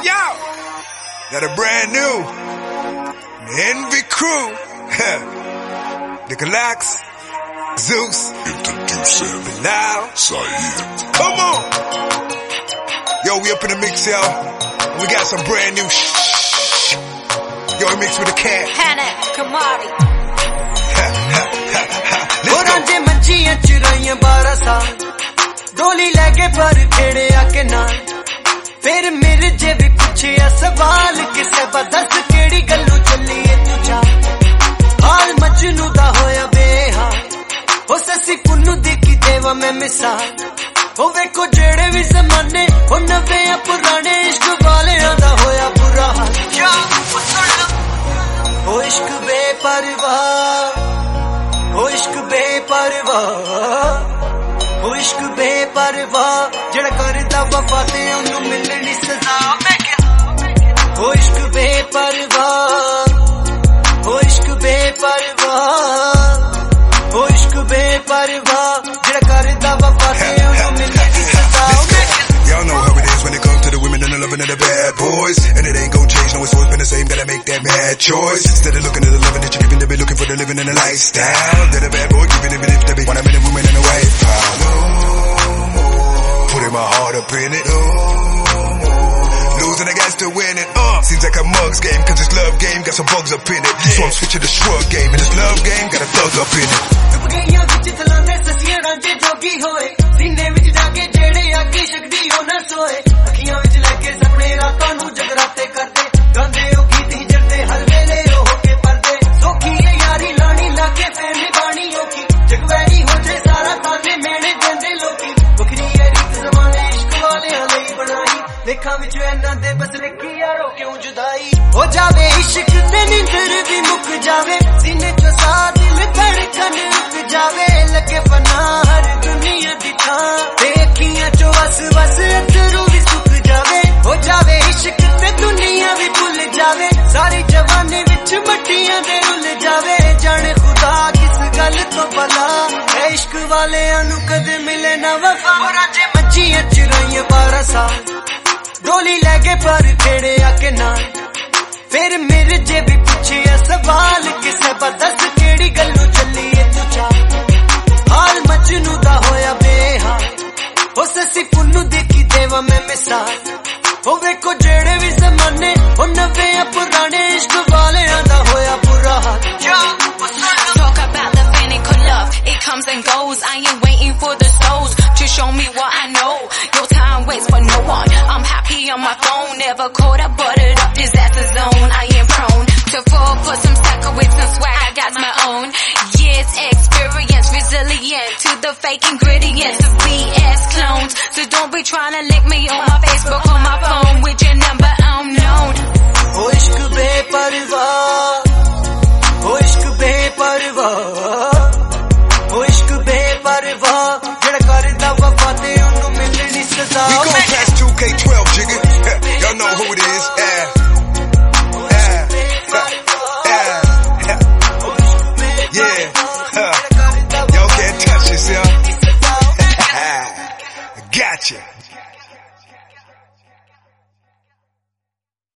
yo, got a brand new Envy crew. The Galax, Zeus, introducing Bilal, Saeed. Come on. Yo, we up in the mix, yo. We got some brand new Yo, we mix with the cat. Hannah, Kamari. Let's go. ਮੰਜੀਆਂ ਚੁਰਾਈਆਂ 12 ਸਾਲ ਡੋਲੀ ਲੈ ਕੇ ਪਰ ਖੇੜਿਆ ਕਿ ਨਾ ਫਿਰ ਮੇਰੇ ਜੇ ਵੀ ਪੁੱਛਿਆ ਸਵਾਲ ਕਿਸੇ ਬਦਸ ਕਿਹੜੀ ਗੱਲੋਂ ਚੱਲੀ ਏ ਤੂੰ ਜਾ ਹਾਲ ਮਜਨੂ ਦਾ ਹੋਇਆ ਬੇਹਾਲ ਹੋ ਸੱਸੀ ਪੁੰਨੂ ਦੀ ਕੀ ਦੇਵਾ ਮੈਂ ਮਿਸਾਲ ਹੋ ਵੇਖੋ ਜਿਹੜੇ ਵੀ ਜ਼ਮਾਨੇ ਉਹ ਨਵੇਂ ਆ ਪੁਰਾਣੇ ਇਸ਼ਕ ਵਾਲਿਆਂ ਦਾ ਹੋਇਆ ਬੁਰਾ ਹਾਲ ਹੋ ਇਸ਼ਕ ਬੇਪਰਵਾਹ ਹੋ ਇਸ਼ਕ ਬੇਪਰਵਾਹ ਹੋ ਇਸ਼ਕ ਬੇਪਰਵਾਹ ਜਿਹੜਾ ਕਰਦਾ ਵਫਾ ਤੇ ਉਹਨੂੰ ਮਿਲਣੀ ਸਜ਼ਾ ਮੈਂ ਕਿਹਾ ਹੋ ਇਸ਼ਕ ਬੇਪਰਵਾਹ ਹੋ ਇਸ਼ਕ ਬੇਪਰਵਾਹ ਹੋ ਇਸ਼ਕ ਬੇਪਰਵਾਹ ਜਿਹੜਾ ਕਰਦਾ ਵਫਾ ਤੇ ਉਹਨੂੰ ਮਿਲਣੀ ਸਜ਼ਾ ਮੈਂ ਕਿਹਾ Y'all know how it is when it comes to the women and the loving of the bad boys. And it ain't gon' change, no, it's always been the same. Gotta make that mad choice. Instead of looking at the loving that you're giving, they be looking for the living and the lifestyle. They're the bad boy giving, even if they be 1 minute women in the white power. No more. Putting my heart up in it. No more. Losing against to win it. Seems like a mugs game, cause this love game got some bugs up in it. So I'm switching the shrug game, and this love game got a thug up in it. ਗਈਆਂ ਵਿੱਚ ਥਲਾਂਦੇ ਸਸੀਆਂ ਰਾਂਝੇ ਜੋਗੀ ਹੋਏ ਸੀਨੇ ਵਿੱਚ ਜਾ ਕੇ ਜਿਹੜੇ ਆਗੀ ਸ਼ਕਦੀ ਹੋ ਨਾ ਸੋਏ ਅੱਖੀਆਂ ਵਿੱਚ ਲੈ ਕੇ ਸੁਪਨੇ ਰਾਤਾਂ ਨੂੰ ਜਗਰਾਤੇ ਕਰਦੇ ਗਾਉਂਦੇ ਉਹ ਗੀਤ ਹੀ ਜੜਦੇ ਹਰ ਵੇਲੇ ਉਹ ਕੇ ਪਰਦੇ ਸੋਖੀ ਏ ਯਾਰੀ ਲਾਣੀ ਲਾਗੇ ਫੇਰ ਨਿਭਾਣੀ ਔਖੀ ਜਗਵੈਰੀ ਹੋ ਜੇ ਸਾਰਾ ਤਾਨੇ ਮੇਣੇ ਦਿੰਦੇ ਲੋਕੀ ਵੱਖਰੀ ਏ ਰੀਤ ਜ਼ਮਾਨੇ ਇਸ਼ਕ ਵਾਲਿਆਂ ਲਈ ਬਣਾਈ ਵੇਖਾਂ ਵਿੱਚ ਇਹਨਾਂ ਦੇ ਬਸ ਲਿਖੀ ਯਾਰੋ ਕਿਉਂ ਜੁਦਾਈ ਹੋ ਜਾਵੇ ਇਸ਼ਕ ਤੇ ਨਿੰਦਰ ਵੀ ਮੁੱਕ ਜਾਵੇ ਸੀਨੇ ਚੋਂ ਸਾਹ ਦਿਲ ਧੜਕਣ ਰੁਕ ਜਾਵੇ ਲੱਗੇ ਫਨਾ ਹਰ ਦੁਨੀਆ ਦੀ ਥਾਂ ਤੇ ਅੱਖੀਆਂ ਚੋਂ ਵਸ ਵਸ ਅਥਰੂ ਵੀ ਸੁੱਕ ਜਾਵੇ ਹੋ ਜਾਵੇ ਇਸ਼ਕ ਤੇ ਦੁਨੀਆ ਵੀ ਭੁੱਲ ਜਾਵੇ ਸਾਰੀ ਜਵਾਨੀ ਵਿੱਚ ਮੱਟੀਆਂ ਦੇ ਰੁੱਲ ਜਾਵੇ ਜਾਣੇ ਖੁਦਾ ਕਿਸ ਗੱਲ ਤੋਂ ਭਲਾ ਐ ਇਸ਼ਕ ਵਾਲਿਆਂ ਨੂੰ ਕਦੇ ਮਿਲੇ ਨਾ ਵਫਾ ਰਾਜੇ ਮੱਛੀਆਂ ਚੁਰਾਈਆਂ 12 ਸਾਲ ਡੋਲੀ ਲੈ ਕੇ ਪਰ ਖੇੜਿਆ ਕਿ ਨਾ ਫਿਰ ਮੇਰੇ ਜੇ ਵੀ ਪੁੱਛਿਆ ਸਵਾਲ ਕਿਸੇ ਬਦਸ ਕਿਹੜੀ ਗੱਲੋਂ ਚੱਲੀ ਏ ਤੂੰ ਜਾ ਹਾਲ ਮਜਨੂ ਦਾ ਹੋਇਆ ਬੇਹਾਲ ਹੋ ਸੱਸੀ ਪੁੰਨੂ ਦੇਖੀ ਦੇਵਾ ਮੈਂ ਮਿਸਾਲ ਹੋ ਵੇਖੋ ਜਿਹੜੇ ਵੀ ਜ਼ਮਾਨੇ ਉਹ ਨਵੇਂ ਆ ਪੁਰਾਣੇ ਇਸ਼ਕ ਵਾਲਿਆਂ ਦਾ ਹੋਇਆ ਬੁਰਾ ਹਾਲ Talk about the finical love, it comes and goes. I ain't waiting for the souls to show me what I know. Your time waits for no one. I'm happy on my phone, never caught up, buttered up, disaster zone. I am prone to fall for some sucker with some swag. I got my own years experience, resilient to the fake ingredients of BS clones. So don't be trying to link me on my Facebook or my phone with